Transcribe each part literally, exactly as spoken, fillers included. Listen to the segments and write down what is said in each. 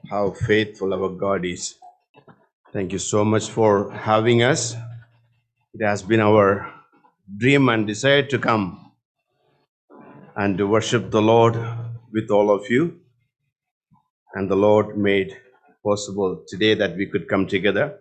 How faithful our God is. Thank you so much for having us. It has been our dream and desire to come and to worship the Lord with all of you. And the Lord made possible today that we could come together.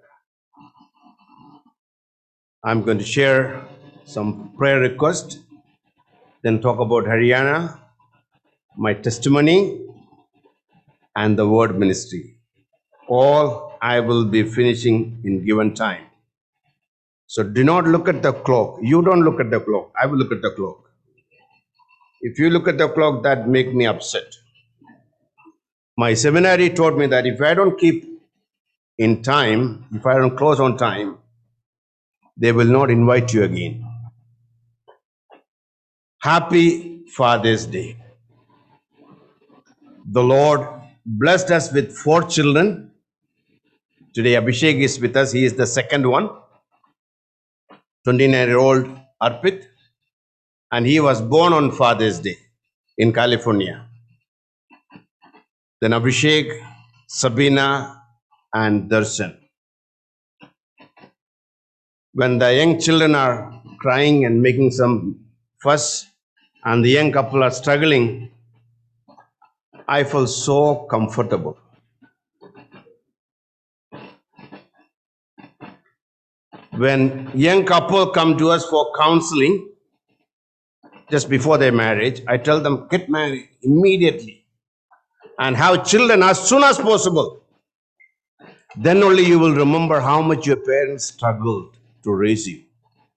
I'm going to share some prayer requests, then talk about Haryana, my testimony, and the word ministry. All I will be finishing in given time. So do not look at the clock. You don't look at the clock. I will look at the clock. If you look at the clock, that make me upset. My seminary taught me that if I don't keep in time, if I don't close on time, they will not invite you again. Happy Father's Day. The Lord blessed us with four children. Today Abhishek is with us. He is the second one, twenty-nine-year-old Arpit, and he was born on Father's Day in California. Then Abhishek, Sabina, and Darshan. When the young children are crying and making some fuss, and the young couple are struggling, I feel so comfortable. When young couple come to us for counseling just before their marriage, I tell them, get married immediately and have children as soon as possible. Then only you will remember how much your parents struggled to raise you.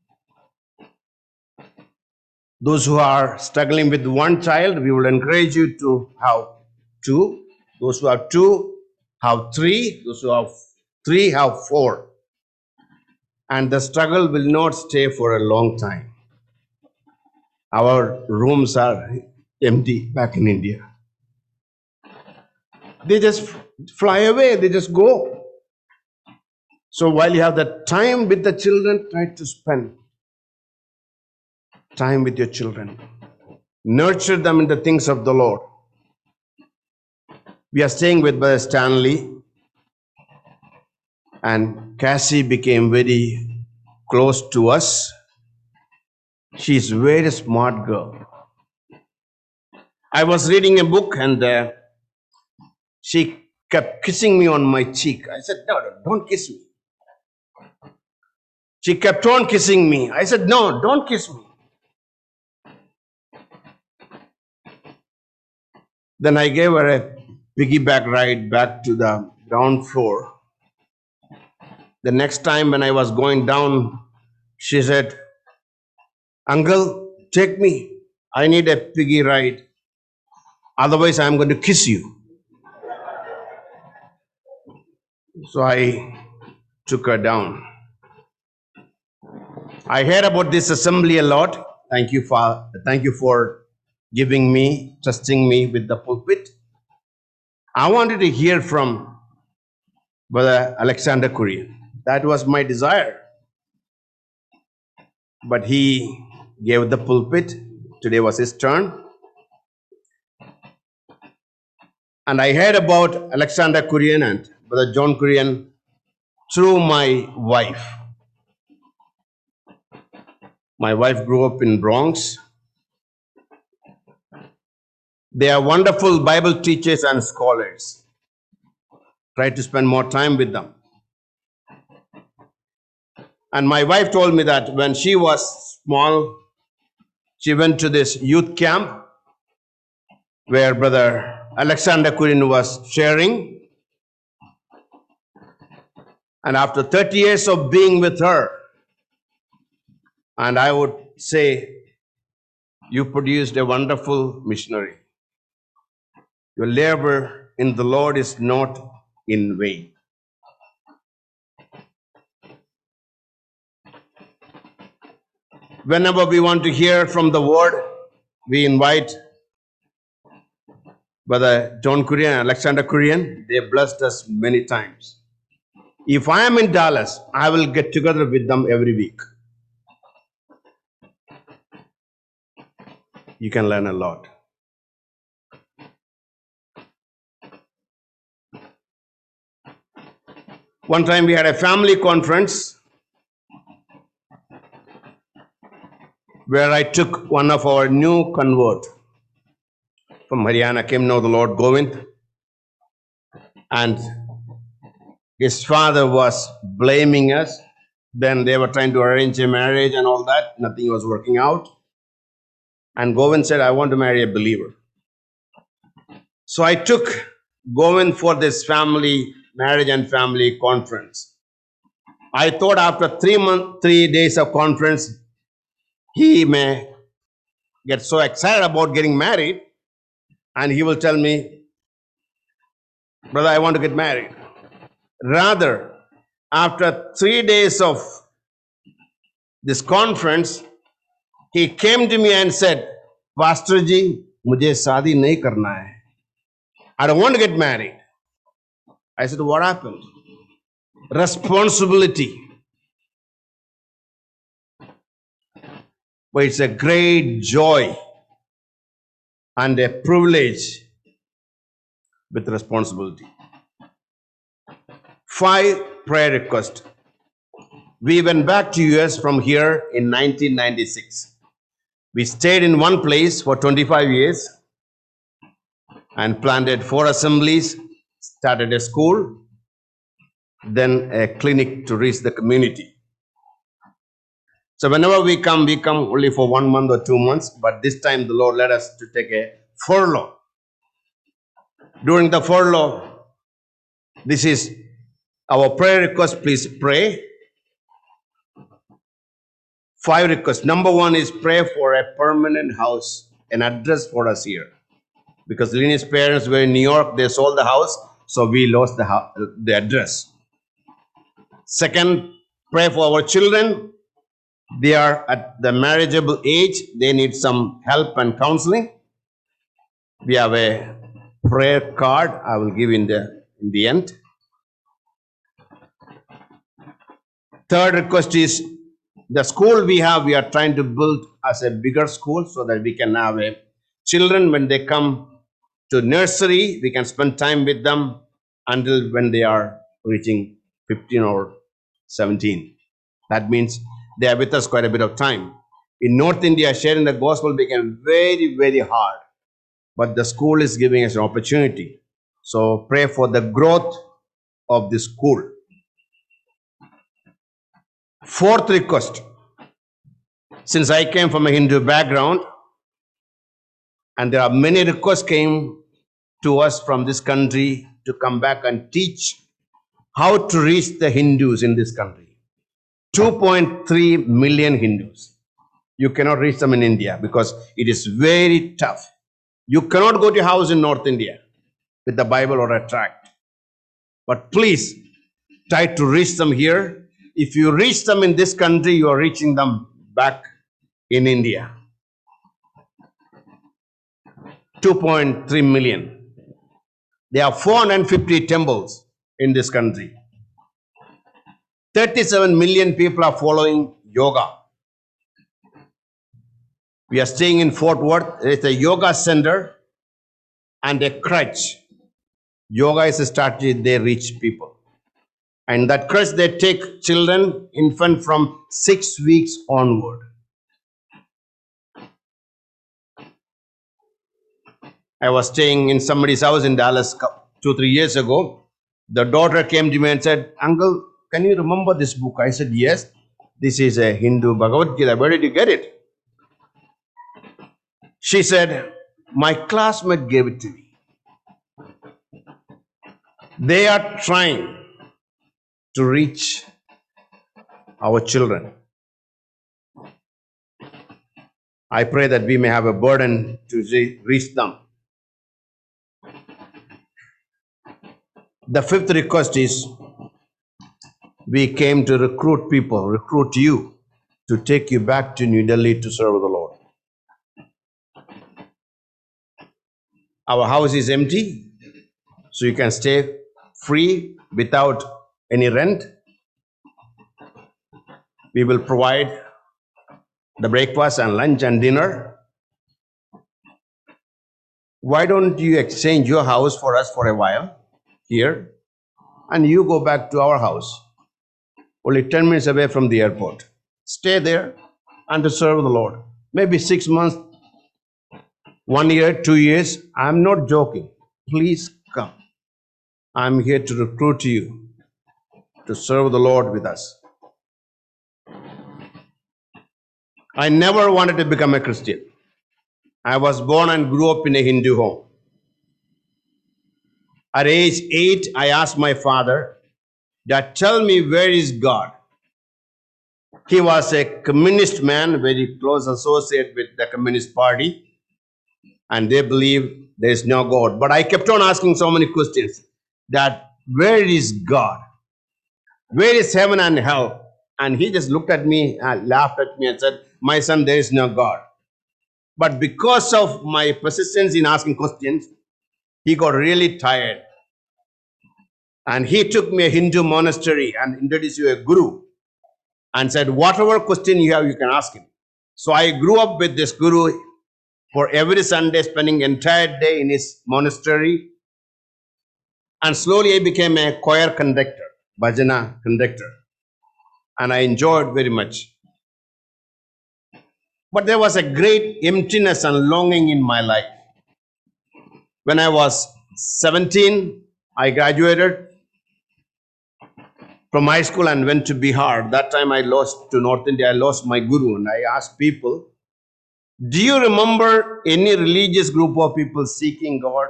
Those who are struggling with one child, we will encourage you to have two. Those who have two, have three. Those who have three, have four. And the struggle will not stay for a long time. Our rooms are empty back in India. They just fly away, they just go. So while you have the time with the children, try to spend time with your children. Nurture them in the things of the Lord. We are staying with Brother Stanley, and Cassie became very close to us. She's a very smart girl. I was reading a book and uh, she kept kissing me on my cheek. I said, no, no, don't kiss me. She kept on kissing me. I said, no, don't kiss me. Then I gave her a piggyback ride back to the ground floor. The next time when I was going down, she said, Uncle, take me. I need a piggy ride. Otherwise, I'm going to kiss you. So I took her down. I heard about this assembly a lot. Thank you for, thank you for giving me, trusting me with the pulpit. I wanted to hear from Brother Alexander Kurian. That was my desire. But he gave the pulpit. Today was his turn. And I heard about Alexander Kurian and Brother John Kurian through my wife. My wife grew up in Bronx. They are wonderful Bible teachers and scholars. Try to spend more time with them. And my wife told me that when she was small, she went to this youth camp where Brother Alexander Kurian was sharing. And after thirty years of being with her, and I would say, you produced a wonderful missionary. Your labor in the Lord is not in vain. Whenever we want to hear from the word, we invite Brother John Kurian and Alexander Kurian. They blessed us many times. If I am in Dallas, I will get together with them every week. You can learn a lot. One time we had a family conference where I took one of our new convert from Haryana, came to know the Lord, Govind, and his father was blaming us. Then they were trying to arrange a marriage and all that. Nothing was working out. And Govind said, I want to marry a believer. So I took Govind for this family, marriage and family conference. I thought after three months, three days of conference, he may get so excited about getting married and he will tell me, brother, I want to get married. Rather, after three days of this conference, he came to me and said, Pastor Ji, mujhe shaadi nahi karna hai. I don't want to get married. I said, what happened? Responsibility. But it's a great joy and a privilege with responsibility. Five prayer requests. We went back to U S from here in nineteen ninety-six. We stayed in one place for twenty-five years and planted four assemblies, started a school, then a clinic to reach the community. So whenever we come, we come only for one month or two months, but this time the Lord led us to take a furlough. During the furlough, this is our prayer request. Please pray. Five requests. Number one is pray for a permanent house, an address for us here. Because Lini's parents were in New York, they sold the house, so we lost the, house, the address. Second, pray for our children. They are at the marriageable age. They need some help and counseling. We have a prayer card I will give in the, in the end. Third request is the school we have, we are trying to build as a bigger school so that we can have a children when they come to nursery, we can spend time with them until when they are reaching fifteen or seventeen. That means they are with us quite a bit of time. In North India, sharing the gospel became very, very hard. But the school is giving us an opportunity. So pray for the growth of the school. Fourth request. Since I came from a Hindu background, and there are many requests came to us from this country to come back and teach how to reach the Hindus in this country. two point three million Hindus. You cannot reach them in India because it is very tough. You cannot go to a house in North India with the Bible or a tract. But please try to reach them here. If you reach them in this country, you are reaching them back in India. two point three million. There are four hundred fifty temples in this country. thirty-seven million people are following yoga. We are staying in Fort Worth. There is a yoga center and a crutch. Yoga is a strategy they reach people. And that crutch they take children, infant from six weeks onward. I was staying in somebody's house in Dallas two, three years ago. The daughter came to me and said, Uncle, can you remember this book? I said, yes. This is a Hindu Bhagavad Gita. Where did you get it? She said, my classmate gave it to me. They are trying to reach our children. I pray that we may have a burden to reach them. The fifth request is, we came to recruit people, recruit you, to take you back to New Delhi to serve the Lord. Our house is empty, so you can stay free without any rent. We will provide the breakfast and lunch and dinner. Why don't you exchange your house for us for a while here? and you go back to our house, only ten minutes away from the airport. Stay there and to serve the Lord. Maybe six months, one year, two years. I'm not joking. Please come. I'm here to recruit you to serve the Lord with us. I never wanted to become a Christian. I was born and grew up in a Hindu home. At age eight, I asked my father, Dad, tell me, where is God? He was a communist man, very close associate with the Communist Party, and they believe there is no God. But I kept on asking so many questions that where is God? Where is heaven and hell? And he just looked at me and laughed at me and said, my son, there is no God. But because of my persistence in asking questions, he got really tired. And he took me a Hindu monastery and introduced you a guru and said, whatever question you have, you can ask him. So I grew up with this guru for every Sunday, spending entire day in his monastery. And slowly I became a choir conductor, bhajana conductor. And I enjoyed very much. But there was a great emptiness and longing in my life. When I was seventeen, I graduated from high school and went to Bihar. That time I lost to North India, I lost my guru, and I asked people, do you remember any religious group of people seeking God?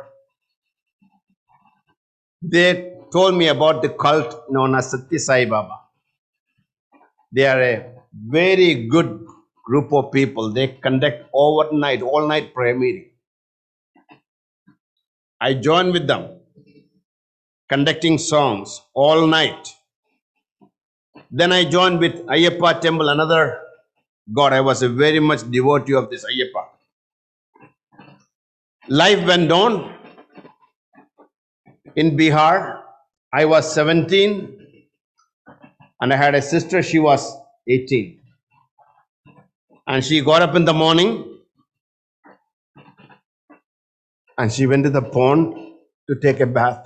They told me about the cult known as Satya Sai Baba. They are a very good group of people. They conduct overnight, all night prayer meeting. I joined with them, conducting songs all night. Then I joined with Ayyappa temple, another god. I was a very much devotee of this Ayyappa. Life went on. In Bihar, I was seventeen and I had a sister, she was eighteen. And she got up in the morning and she went to the pond to take a bath.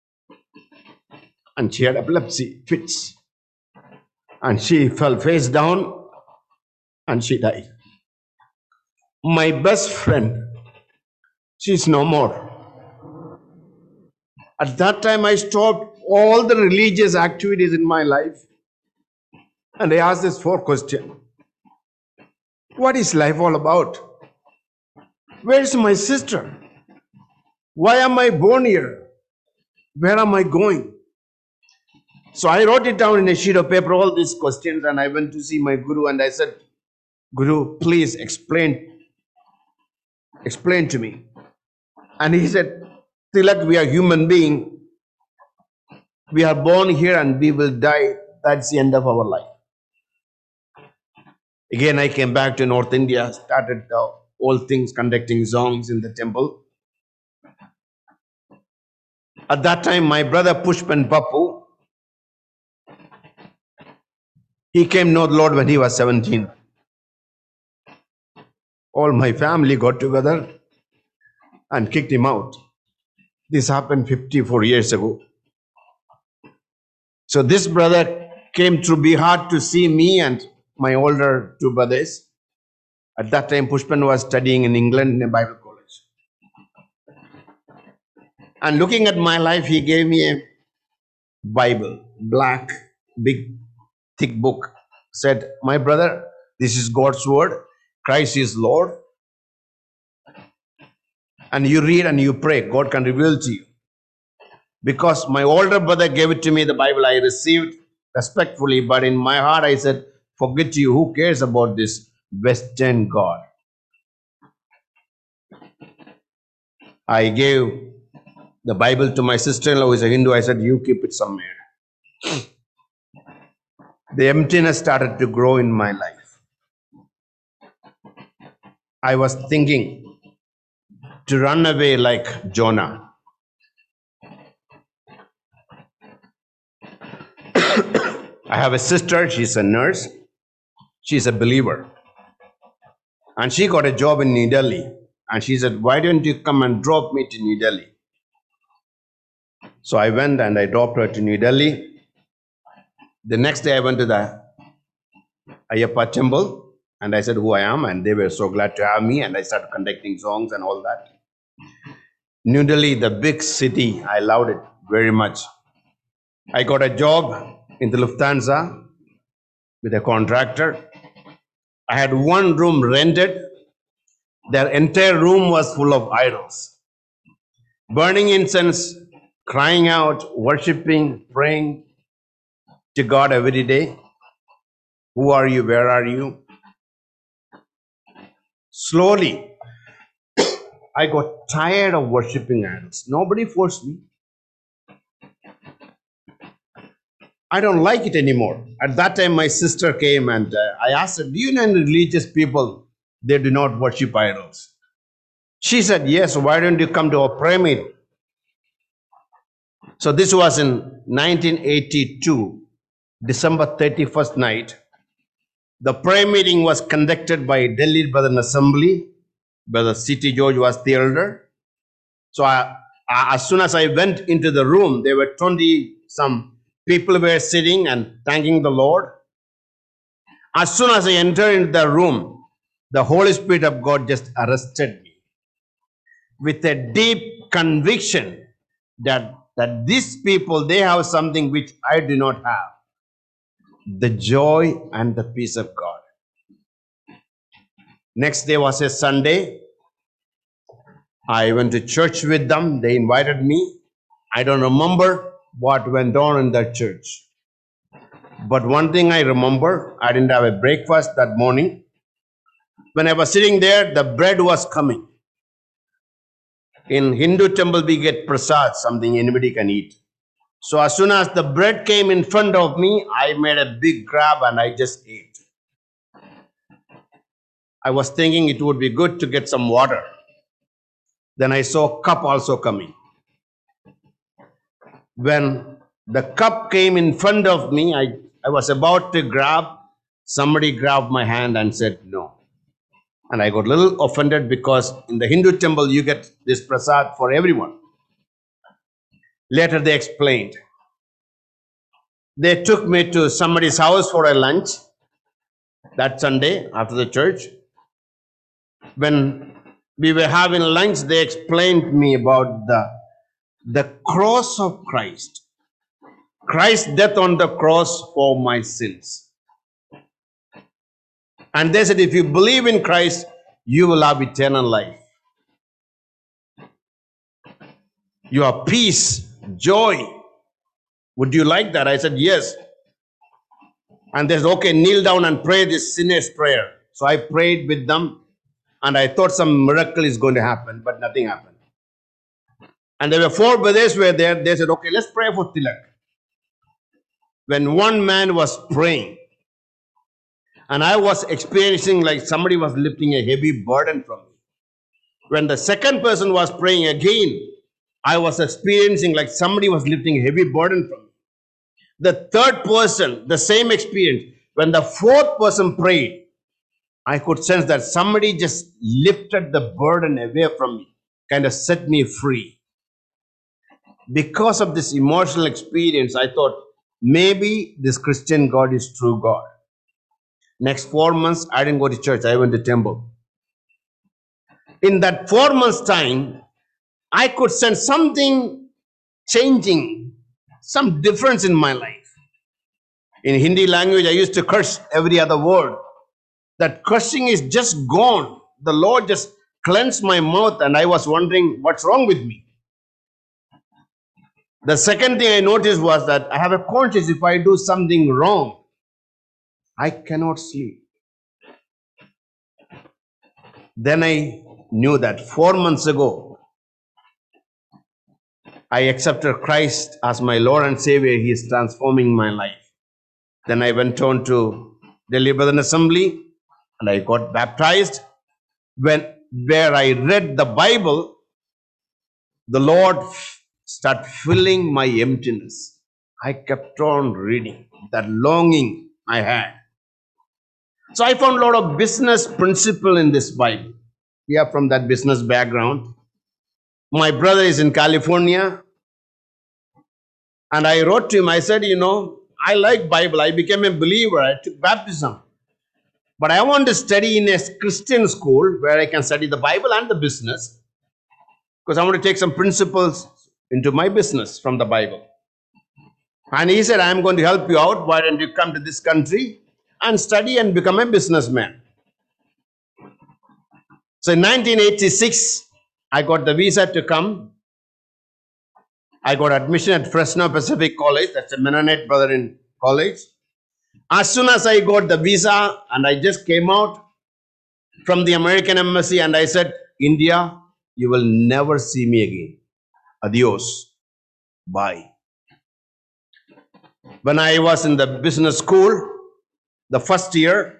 And she had epilepsy fits. And she fell face down and she died. My best friend, she's no more. At that time, I stopped all the religious activities in my life. And I asked this four question. What is life all about? Where is my sister? Why am I born here? Where am I going? So I wrote it down in a sheet of paper, all these questions, and I went to see my guru and I said, Guru, please explain, explain to me. And he said, Tilak, we are human beings. We are born here and we will die. That's the end of our life. Again, I came back to North India, started uh, all things, conducting songs in the temple. At that time, my brother Pushpan Papu, he came to know the Lord when he was seventeen. All my family got together and kicked him out. This happened fifty-four years ago. So this brother came through Bihar to see me and my older two brothers. At that time, Pushpan was studying in England in a Bible college. And looking at my life, he gave me a Bible, black, big, thick book. Said, my brother, this is God's word. Christ is Lord. And you read and you pray. God can reveal to you. Because my older brother gave it to me, the Bible I received respectfully. But in my heart, I said, forget you. Who cares about this Western God? I gave the Bible to my sister-in-law who is a Hindu. I said, you keep it somewhere. The emptiness started to grow in my life. I was thinking to run away like Jonah. I have a sister, she's a nurse. She's a believer. And she got a job in New Delhi. And she said, why don't you come and drop me to New Delhi? So I went and I dropped her to New Delhi. The next day I went to the Ayyappa temple and I said who I am, and they were so glad to have me, and I started conducting songs and all that. New Delhi, the big city, I loved it very much. I got a job in the Lufthansa with a contractor. I had one room rented. Their entire room was full of idols. Burning incense, crying out, worshiping, praying to God every day. Who are you? Where are you? Slowly, I got tired of worshiping idols. Nobody forced me. I don't like it anymore. At that time, my sister came and uh, I asked her, do you know any religious people, they do not worship idols? She said, yes, why don't you come to a prayer meeting? So this was in nineteen eighty-two, December thirty-first night. The prayer meeting was conducted by Delhi Brethren Assembly. Brother C T George was the elder. So I, I, as soon as I went into the room, there were twenty some people were sitting and thanking the Lord. As soon as I entered into the room, the Holy Spirit of God just arrested me with a deep conviction that, that these people, they have something which I do not have. The joy and the peace of God. Next day was a Sunday. I went to church with them. They invited me. I don't remember what went on in that church. But one thing I remember, I didn't have a breakfast that morning. When I was sitting there, the bread was coming. In Hindu temple, we get prasad, something anybody can eat. So as soon as the bread came in front of me, I made a big grab and I just ate. I was thinking it would be good to get some water. Then I saw cup also coming. When the cup came in front of me, I, I was about to grab. Somebody grabbed my hand and said no. And I got a little offended because in the Hindu temple, you get this prasad for everyone. Later they explained. They took me to somebody's house for a lunch that Sunday after the church. When we were having lunch, they explained to me about the, the cross of Christ. Christ's death on the cross for my sins. And they said, if you believe in Christ, you will have eternal life. You have peace, joy. Would you like that? I said, yes. And they said, okay, kneel down and pray this sinner's prayer. So I prayed with them and I thought some miracle is going to happen, but nothing happened. And there were four brothers were there. They said, okay, let's pray for Tilak. When one man was praying, and I was experiencing like somebody was lifting a heavy burden from me. When the second person was praying again, I was experiencing like somebody was lifting a heavy burden from me. The third person, the same experience. When the fourth person prayed, I could sense that somebody just lifted the burden away from me, kind of set me free. Because of this emotional experience, I thought maybe this Christian God is true God. Next four months, I didn't go to church. I went to temple. In that four months time, I could sense something changing, some difference in my life. In Hindi language, I used to curse every other word. That cursing is just gone. The Lord just cleansed my mouth and I was wondering what's wrong with me. The second thing I noticed was that I have a conscience. If I do something wrong, I cannot sleep. Then I knew that four months ago, I accepted Christ as my Lord and Savior. He is transforming my life. Then I went on to Delhi Brethren Assembly and I got baptized. When where I read the Bible, the Lord started filling my emptiness. I kept on reading that longing I had. So I found a lot of business principle in this Bible. We are from that business background. My brother is in California. And I wrote to him, I said, you know, I like Bible. I became a believer. I took baptism. But I want to study in a Christian school where I can study the Bible and the business, because I want to take some principles into my business from the Bible. And he said, I'm going to help you out. Why don't you come to this country and study and become a businessman? So in nineteen eighty-six, I got the visa to come. I got admission at Fresno Pacific College. That's a Mennonite Brethren college. As soon as I got the visa and I just came out from the American embassy and I said, India, you will never see me again. Adios. Bye. When I was in the business school, the first year,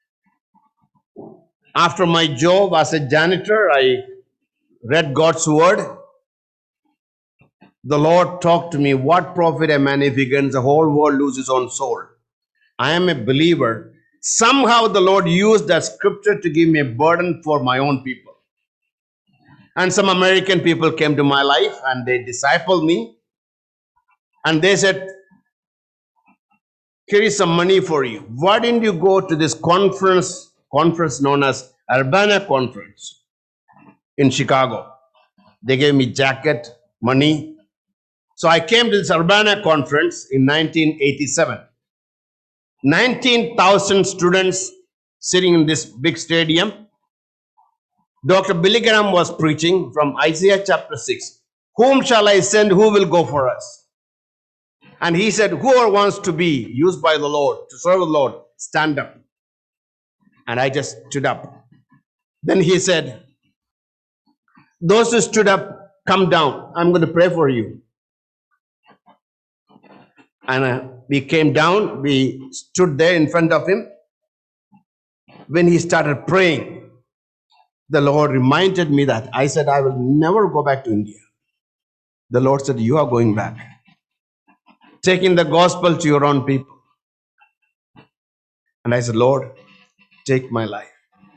after my job as a janitor, I read God's word. The Lord talked to me, what profit a man if he gains the whole world, lose his own soul? I am a believer. Somehow the Lord used that scripture to give me a burden for my own people. And some American people came to my life and they discipled me. And they said, here is some money for you. Why didn't you go to this conference, conference known as Urbana Conference in Chicago? They gave me jacket, money. So I came to this Urbana Conference in nineteen eighty-seven. nineteen thousand students sitting in this big stadium. Doctor Billy Graham was preaching from Isaiah chapter six. Whom shall I send? Who will go for us? And he said, whoever wants to be used by the Lord, to serve the Lord, stand up. And I just stood up. Then he said, those who stood up, come down. I'm going to pray for you. And uh, we came down, we stood there in front of him. When he started praying, the Lord reminded me that I said, I will never go back to India. The Lord said, you are going back, taking the gospel to your own people. And I said, Lord, take my life.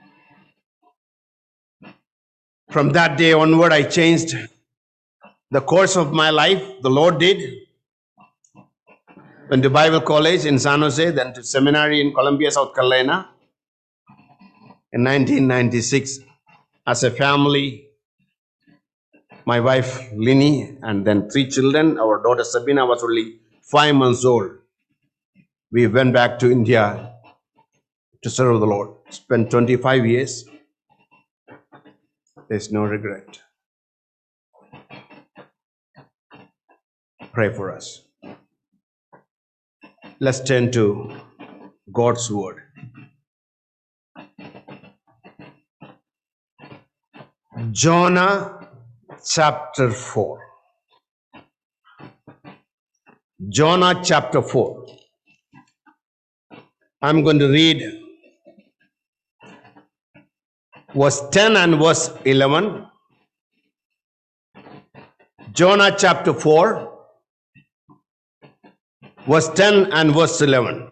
From that day onward, I changed the course of my life. The Lord did. Went to Bible college in San Jose, then to seminary in Columbia, South Carolina. In nineteen ninety-six, as a family, my wife Linny and then three children, our daughter Sabina was only five months old. We went back to India to serve the Lord. Spent twenty-five years. There's no regret. Pray for us. Let's turn to God's word. Jonah chapter four. Jonah chapter four. I'm going to read verse ten and verse eleven. Jonah chapter four. Verse ten and verse eleven.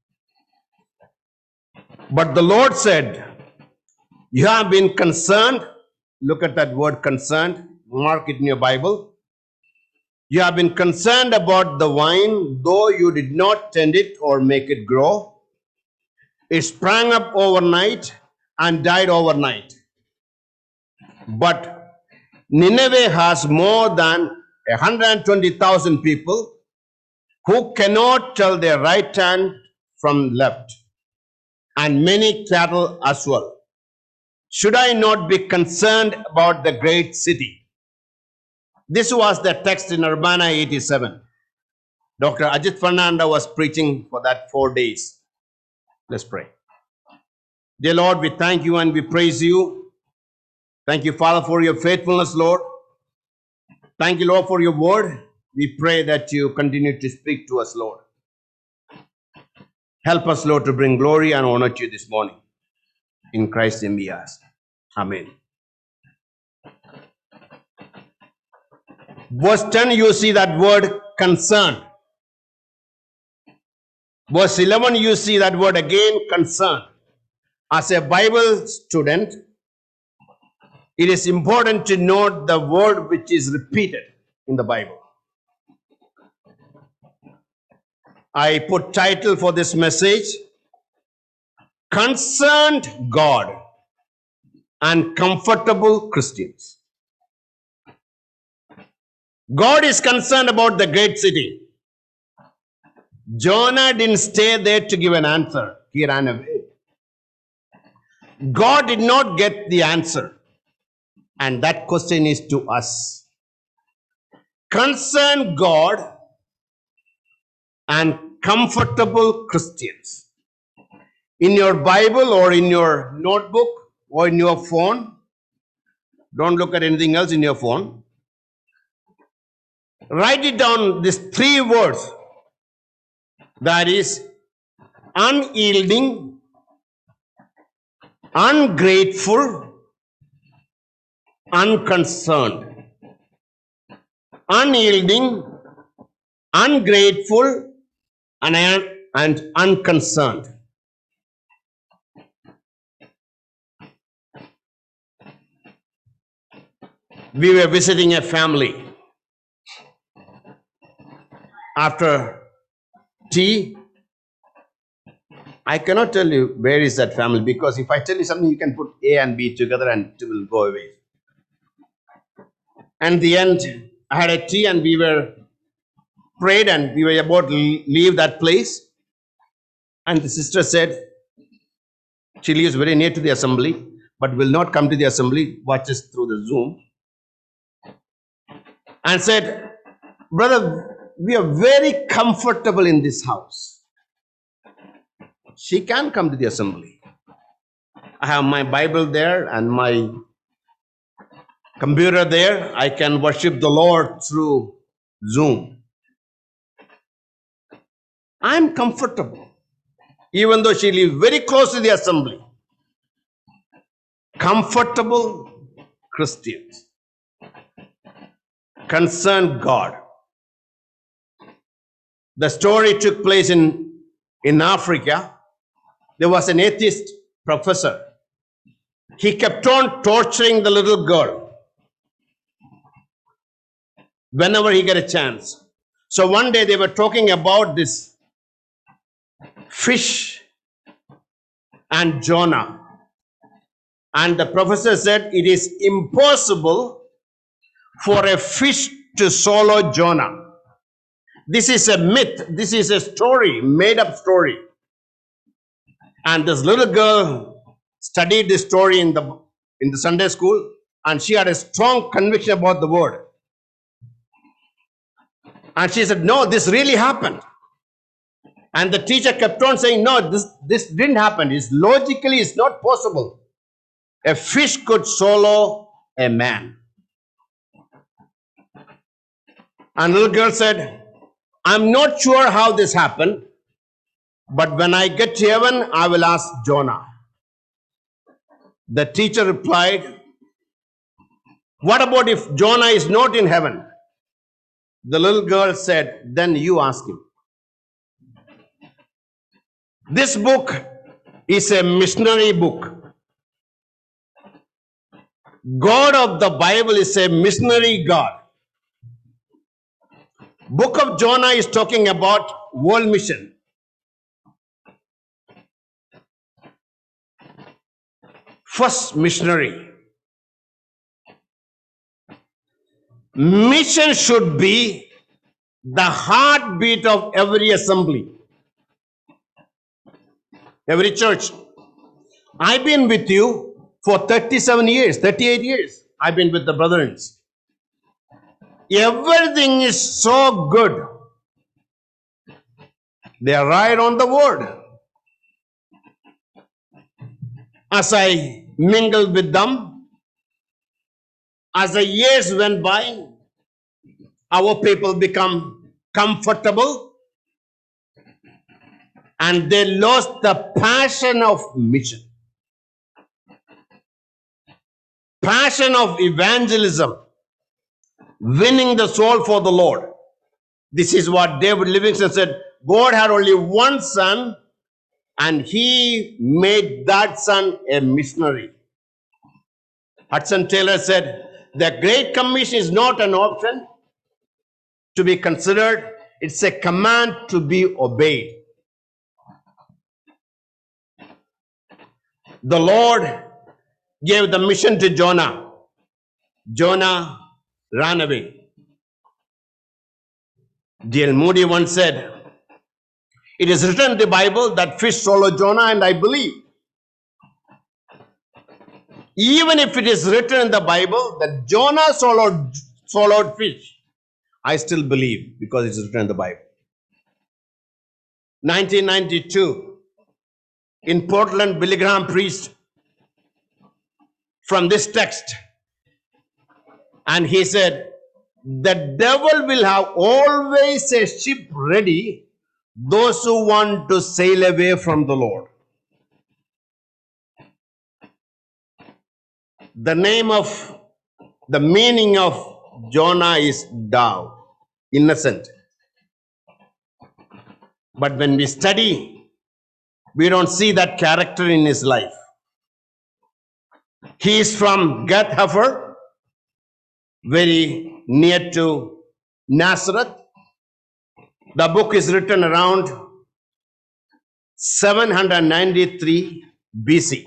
But the Lord said, you have been concerned. Look at that word concerned. Mark it in your Bible. You have been concerned about the vine, though you did not tend it or make it grow. It sprang up overnight and died overnight. But Nineveh has more than one hundred twenty thousand people who cannot tell their right hand from left, and many cattle as well. Should I not be concerned about the great city? This was the text in Urbana eighty-seven. Doctor Ajit Fernanda was preaching for that four days. Let's pray. Dear Lord, we thank you and we praise you. Thank you, Father, for your faithfulness, Lord. Thank you, Lord, for your word. We pray that you continue to speak to us, Lord. Help us, Lord, to bring glory and honor to you this morning. In Christ's name we ask. Amen. Verse ten, you see that word concern. Verse eleven, you see that word again, concern. As a Bible student, it is important to note the word which is repeated in the Bible. I put title for this message, Concerned God and Comfortable Christians. God is concerned about the great city. Jonah didn't stay there to give an answer. He ran away. God did not get the answer. And that question is to us. Concerned God and comfortable Christians. In your Bible or in your notebook or in your phone, don't look at anything else in your phone. Write it down, these three words. That is unyielding, ungrateful, unconcerned. Unyielding, ungrateful, and, and unconcerned. We were visiting a family. After tea, I cannot tell you where is that family, because if I tell you something, you can put A and B together and it will go away. And the end, I had a tea and we were prayed and we were about to leave that place. And the sister said, she lives very near to the assembly, but will not come to the assembly, watches through the Zoom. And said, brother, we are very comfortable in this house. She can come to the assembly. I have my Bible there and my computer there. I can worship the Lord through Zoom. I'm comfortable. Even though she lives very close to the assembly. Comfortable Christians. Concerned God. The story took place in, in Africa. There was an atheist professor. He kept on torturing the little girl whenever he got a chance. So one day they were talking about this fish and Jonah. And the professor said it is impossible for a fish to swallow Jonah. This is a myth. This is a story, made up story. And this little girl studied this story in the, in the Sunday school, and she had a strong conviction about the word. And she said, no, this really happened. And the teacher kept on saying, no, this, this didn't happen. It's logically, it's not possible. A fish could swallow a man. And the little girl said, I'm not sure how this happened, but when I get to heaven, I will ask Jonah. The teacher replied, what about if Jonah is not in heaven? The little girl said, then you ask him. This book is a missionary book. God of the Bible is a missionary God. Book of Jonah is talking about world mission. First missionary. Mission should be the heartbeat of every assembly, every church. I've been with you for thirty-seven years, thirty-eight years. I've been with the brethrens. Everything is so good. They are right on the word. As I mingled with them, as the years went by, our people become comfortable and they lost the passion of mission, passion of evangelism, winning the soul for the Lord. This is what David Livingstone said. God had only one son and he made that son a missionary. Hudson Taylor said, the Great Commission is not an option to be considered. It's a command to be obeyed. The Lord gave the mission to Jonah. Jonah ran away. D L Moody once said, "It is written in the Bible that fish swallowed Jonah, and I believe. Even if it is written in the Bible that Jonah swallowed, swallowed fish, I still believe because it is written in the Bible." nineteen ninety-two, in Portland, Billy Graham preached from this text, and he said, "The devil will have always a ship ready, those who want to sail away from the Lord." The name of, the meaning of Jonah is dove, innocent. But when we study, we don't see that character in his life. He is from Gath Hepher, very near to Nazareth. The book is written around seven hundred ninety-three B C.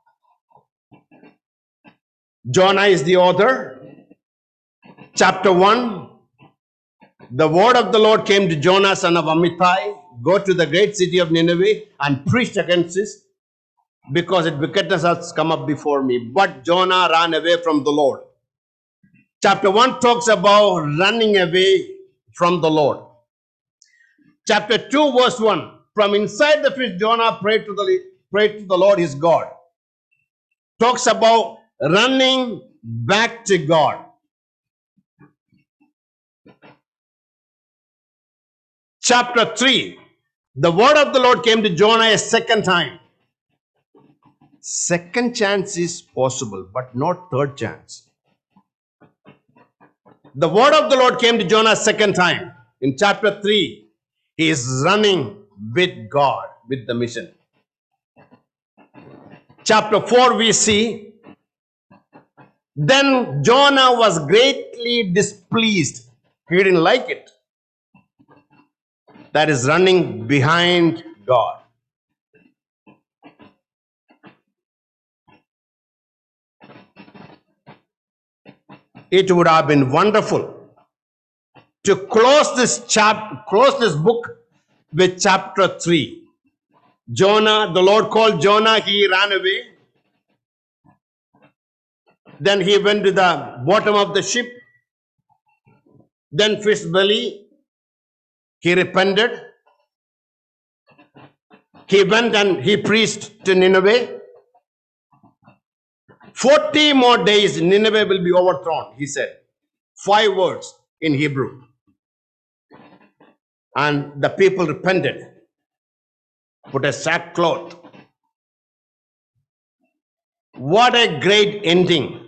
Jonah is the author. Chapter one, the word of the Lord came to Jonah, son of Amittai, "Go to the great city of Nineveh and preach against it, because its wickedness has come up before me." But Jonah ran away from the Lord. Chapter one talks about running away from the Lord. Chapter two, verse one, from inside the fish, Jonah prayed to the, prayed to the Lord his God. Talks about running back to God. Chapter three, the word of the Lord came to Jonah a second time. Second chance is possible, but not third chance. The word of the Lord came to Jonah a second time. In chapter three, he is running with God, with the mission. Chapter four, we see, then Jonah was greatly displeased. He didn't like it. That is running behind God. It would have been wonderful to close this chap, close this book with chapter three. Jonah, the Lord called Jonah, he ran away. Then he went to the bottom of the ship. Then fish belly, he repented. He went and he preached to Nineveh. forty more days, Nineveh will be overthrown, he said. Five words in Hebrew. And the people repented, put a sackcloth. What a great ending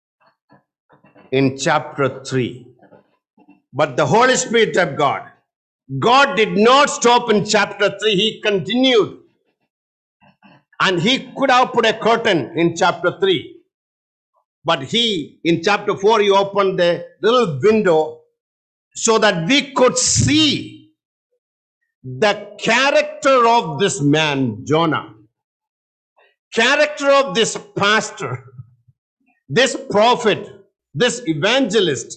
in chapter three. But the Holy Spirit of God, God did not stop in chapter three, he continued. And he could have put a curtain in chapter three. But he, in chapter four, he opened a little window so that we could see the character of this man, Jonah. Character of this pastor, this prophet, this evangelist.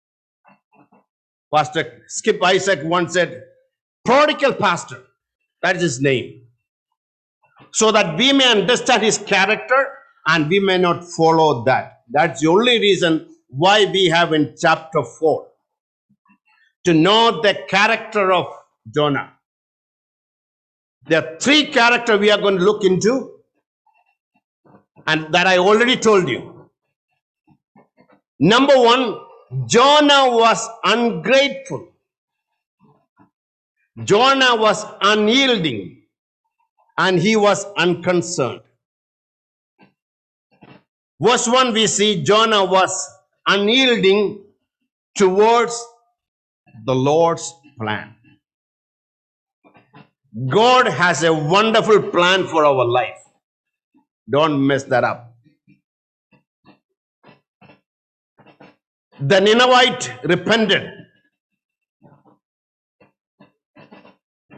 Pastor Skip Isaac once said, prodigal pastor, that is his name. So that we may understand his character and we may not follow that. That's the only reason why we have in chapter four. To know the character of Jonah. There are three characters we are going to look into, and that I already told you. Number one, Jonah was ungrateful. Jonah was unyielding, and he was unconcerned. Verse one, we see Jonah was unyielding towards the Lord's plan. God has a wonderful plan for our life. Don't mess that up. The Ninevite repented.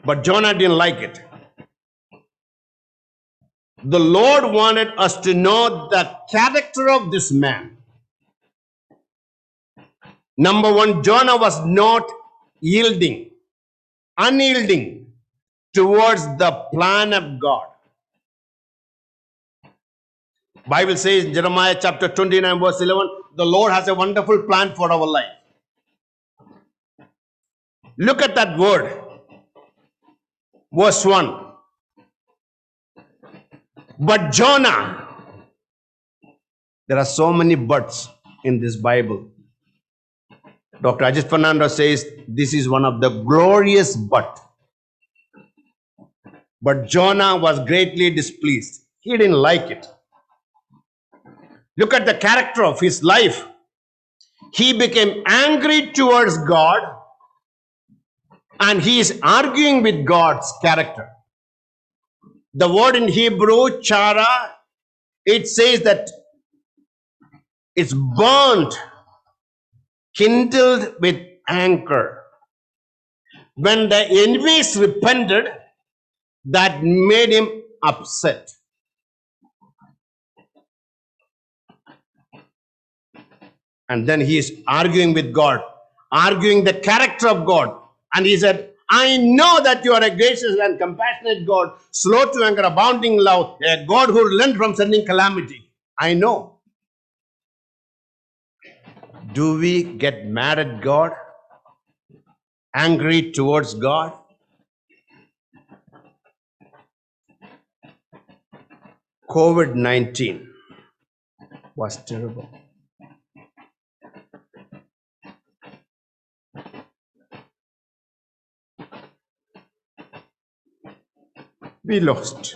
But Jonah didn't like it. The Lord wanted us to know the character of this man. Number one, Jonah was not yielding, unyielding towards the plan of God. Bible says in Jeremiah chapter twenty-nine verse eleven, the Lord has a wonderful plan for our life. Look at that word. Verse one. But Jonah, there are so many buts in this Bible. Doctor Ajit Fernando says this is one of the glorious but. But Jonah was greatly displeased. He didn't like it. Look at the character of his life. He became angry towards God and he is arguing with God's character. The word in Hebrew, chara, it says that it's burnt, kindled with anger. When the enemies repented, that made him upset. And then he is arguing with God, arguing the character of God. And he said, I know that you are a gracious and compassionate God, slow to anger, abounding in love, a God who relents from sending calamity. I know. Do we get mad at God? Angry towards God? COVID nineteen was terrible. We lost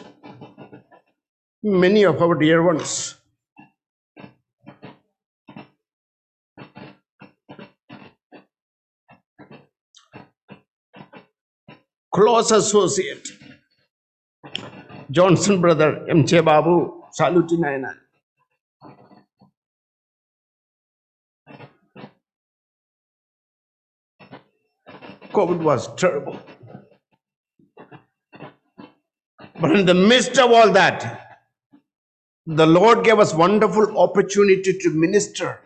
many of our dear ones. Close associate, Johnson brother, M J Babu, Saluti Naina. COVID was terrible. But in the midst of all that, the Lord gave us wonderful opportunity to minister.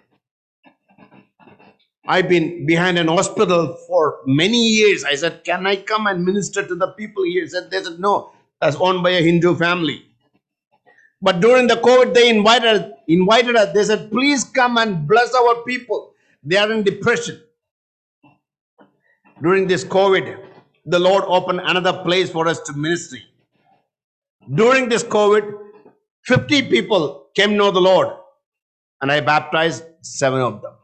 I've been behind an hospital for many years. I said, can I come and minister to the people here? He said, they said, no, that's owned by a Hindu family. But during the COVID, they invited, invited us. They said, please come and bless our people. They are in depression. During this COVID, the Lord opened another place for us to ministry. During this COVID, fifty people came to know the Lord, and I baptized seven of them.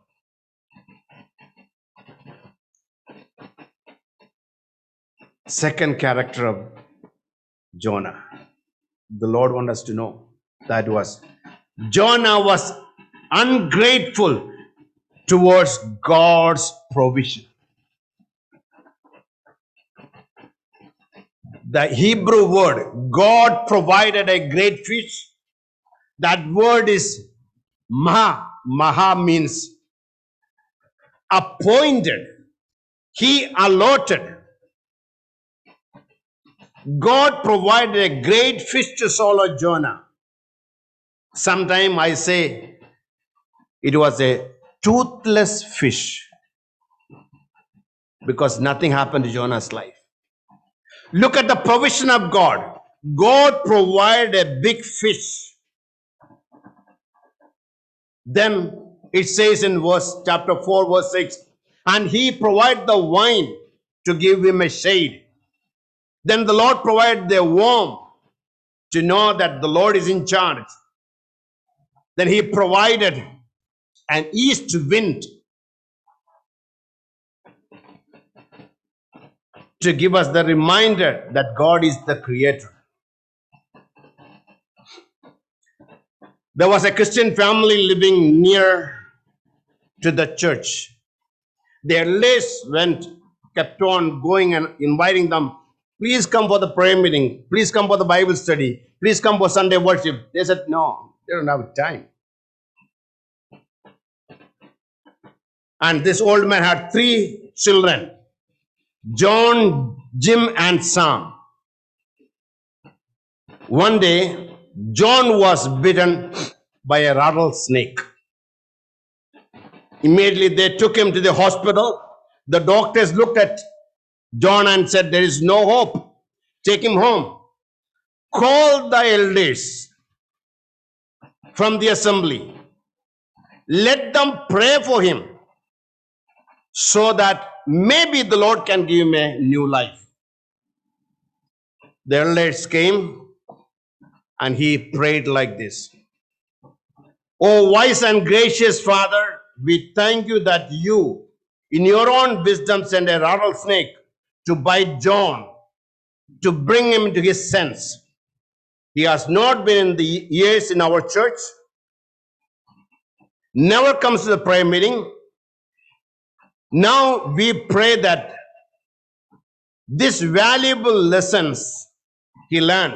Second character of Jonah, the Lord wants us to know, that was Jonah was ungrateful towards God's provision. The Hebrew word, God provided a great fish. That word is maha. Maha means appointed. He allotted. God provided a great fish to swallow Jonah. Sometimes I say it was a toothless fish because nothing happened to Jonah's life. Look at the provision of God. God provided a big fish. Then it says in verse chapter four, verse six, and he provided the wine to give him a shade. Then the Lord provided the worm to know that the Lord is in charge. Then he provided an east wind to give us the reminder that God is the creator. There was a Christian family living near to the church. Their list went, kept on going and inviting them. Please come for the prayer meeting. Please come for the Bible study. Please come for Sunday worship. They said, no, they don't have time. And this old man had three children, John, Jim and Sam. One day, John was bitten by a rattlesnake. Immediately, they took him to the hospital. The doctors looked at John and said, "There is no hope. Take him home. Call the elders from the assembly. Let them pray for him so that maybe the Lord can give him a new life." The elders came and he prayed like this: "Oh, wise and gracious Father, we thank you that you, in your own wisdom, sent a rattlesnake to bite John, to bring him to his sense. He has not been in the years in our church, never comes to the prayer meeting. Now we pray that these valuable lessons he learned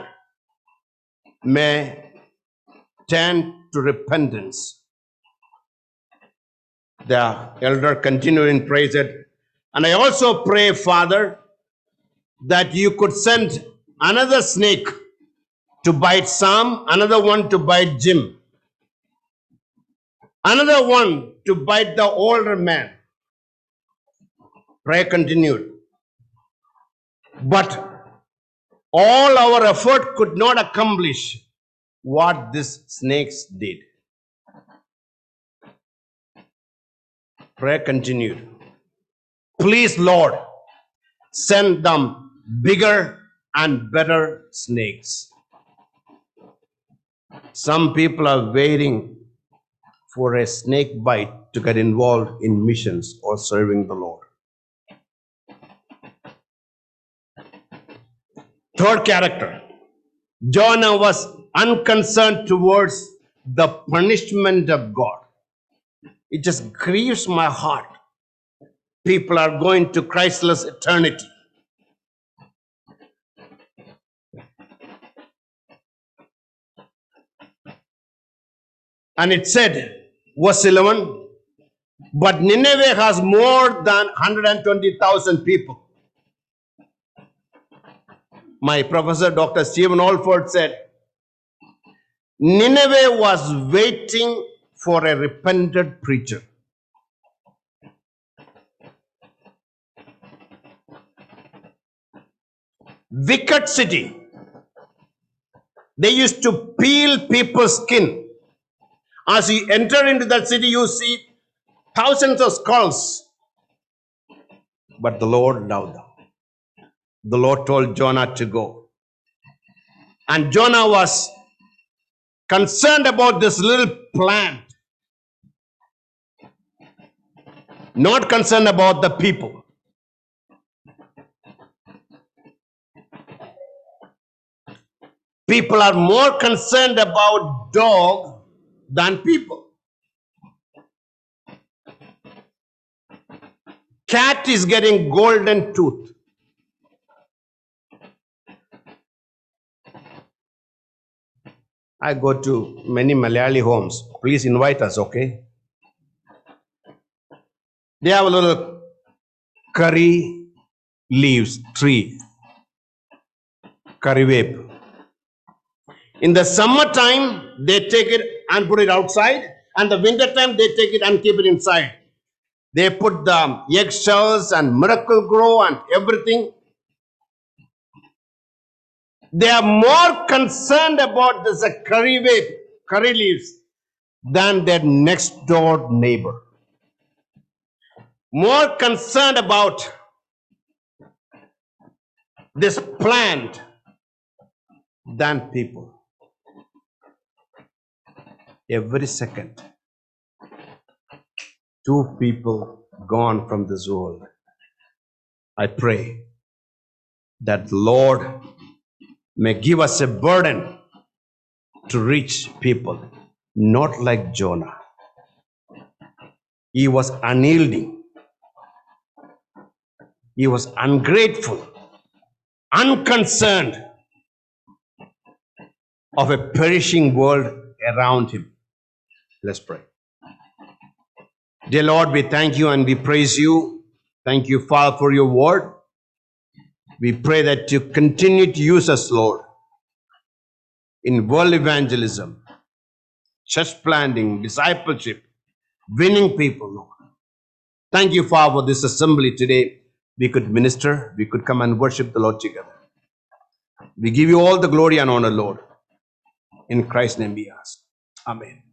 may turn to repentance." The elder continued in prayer, said, "And I also pray, Father, that you could send another snake to bite Sam, another one to bite Jim, another one to bite the older man." Prayer continued. But all our effort could not accomplish what these snakes did. Prayer continued. "Please, Lord, send them bigger and better snakes." Some people are waiting for a snake bite to get involved in missions or serving the Lord. Third character, Jonah was unconcerned towards the punishment of God. It just grieves my heart. People are going to Christless eternity. And it said, verse eleven, "But Nineveh has more than one hundred twenty thousand people." My professor, Doctor Stephen Alford, said, Nineveh was waiting for a repentant preacher. Wicked city. They used to peel people's skin. As you enter into that city, you see thousands of skulls. But the Lord loved them. The Lord told Jonah to go. And Jonah was concerned about this little plant, not concerned about the people. People are more concerned about dog than people. Cat is getting golden tooth. I go to many Malayali homes. Please invite us, okay? They have a little curry leaves tree, curry In the summertime, they take it and put it outside. And the winter time, they take it and keep it inside. They put the eggshells and miracle grow and everything. They are more concerned about this uh, curry whip, curry leaves than their next door neighbor. More concerned about this plant than people. Every second, two people gone from this world. I pray that the Lord may give us a burden to reach people, not like Jonah. He was unyielding. He was ungrateful, unconcerned of a perishing world around him. Let's pray. Dear Lord, we thank you and we praise you. Thank you, Father, for your word. We pray that you continue to use us, Lord, in world evangelism, church planting, discipleship, winning people, Lord. Thank you, Father, for this assembly today. We could minister, we could come and worship the Lord together. We give you all the glory and honor, Lord. In Christ's name we ask. Amen.